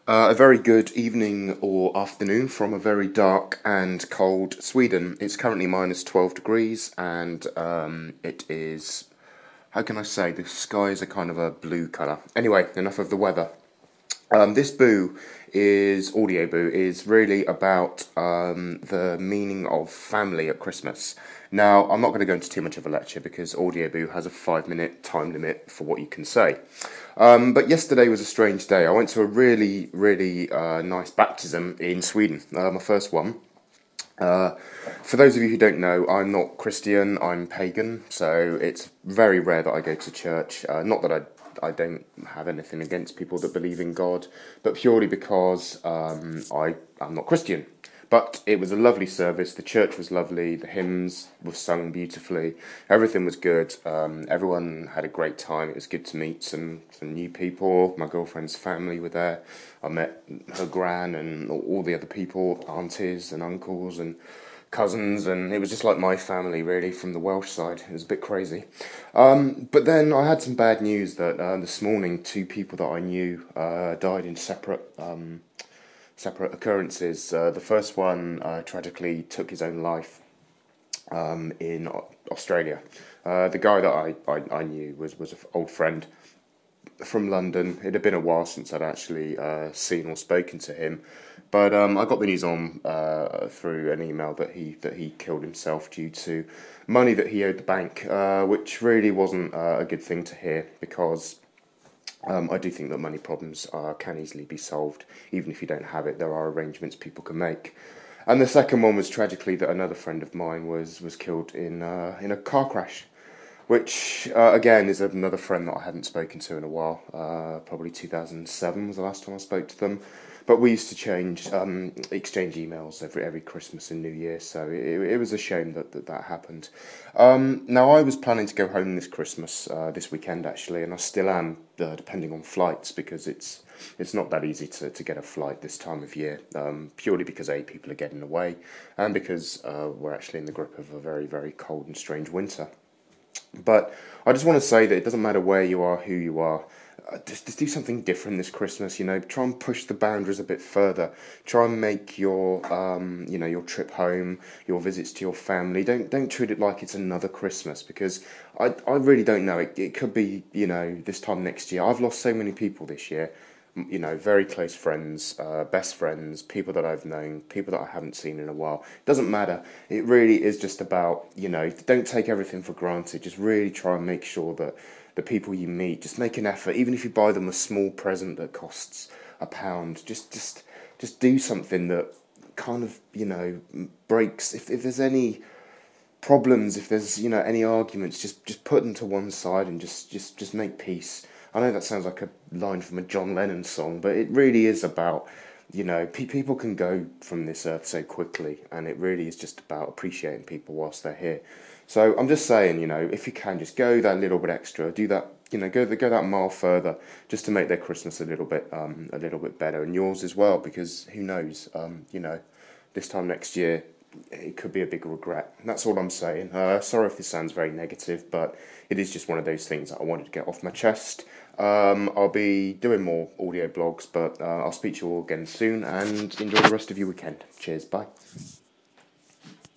A very good evening or afternoon from a very dark and cold Sweden. It's currently minus 12 degrees and it is, how can I say, the skies are kind of a blue colour. Anyway, enough of the weather. This audio boo, is really about the meaning of family at Christmas. Now, I'm not going to go into too much of a lecture because audio boo has a 5 minute time limit for what you can say. But yesterday was a strange day. I went to a really nice baptism in Sweden, my first one. For those of you who don't know, I'm not Christian, I'm pagan, so it's very rare that I go to church. Not that I don't have anything against people that believe in God, but purely because I'm not Christian. But it was a lovely service, the church was lovely, the hymns were sung beautifully, everything was good, everyone had a great time. It was good to meet some new people. My girlfriend's family were there. I met her gran and all the other people, aunties and uncles and cousins, and it was just like my family really from the Welsh side. It was a bit crazy. But then I had some bad news that this morning two people that I knew died in separate occurrences. The first one tragically took his own life in Australia. The guy that I knew was an old friend from London. It had been a while since I'd actually seen or spoken to him, but I got the news on through an email that he killed himself due to money that he owed the bank, which really wasn't a good thing to hear because I do think that money problems can easily be solved. Even if you don't have it, there are arrangements people can make. And the second one was tragically that another friend of mine was killed in a car crash, which again is another friend that I hadn't spoken to in a while. Probably 2007 was the last time I spoke to them. But we used to exchange emails every Christmas and New Year, so it was a shame that happened. Now, I was planning to go home this Christmas, this weekend actually, and I still am, depending on flights, because it's not that easy to get a flight this time of year, purely because people are getting away, and because we're actually in the grip of a very cold and strange winter. But I just want to say that it doesn't matter where you are, who you are. Just do something different this Christmas. Try and push the boundaries a bit further. Try and make your trip home, your visits to your family. Don't treat it like it's another Christmas because I really don't know. It could be this time next year. I've lost so many people this year. Very close friends, best friends, people that I've known, people that I haven't seen in a while. It doesn't matter. It really is just about, don't take everything for granted. Just really try and make sure that the people you meet, just make an effort. Even if you buy them a small present that costs £1, just do something that kind of, breaks. If there's any problems, if there's any arguments, just put them to one side and just make peace. I know that sounds like a line from a John Lennon song, but it really is about people can go from this earth so quickly, and it really is just about appreciating people whilst they're here. So I'm just saying, if you can, just go that little bit extra, do that, go that mile further, just to make their Christmas a little bit better, and yours as well, because who knows, this time next year it could be a big regret. That's all I'm saying. Sorry if this sounds very negative, but it is just one of those things that I wanted to get off my chest. I'll be doing more audio blogs, but I'll speak to you all again soon, and enjoy the rest of your weekend. Cheers, bye.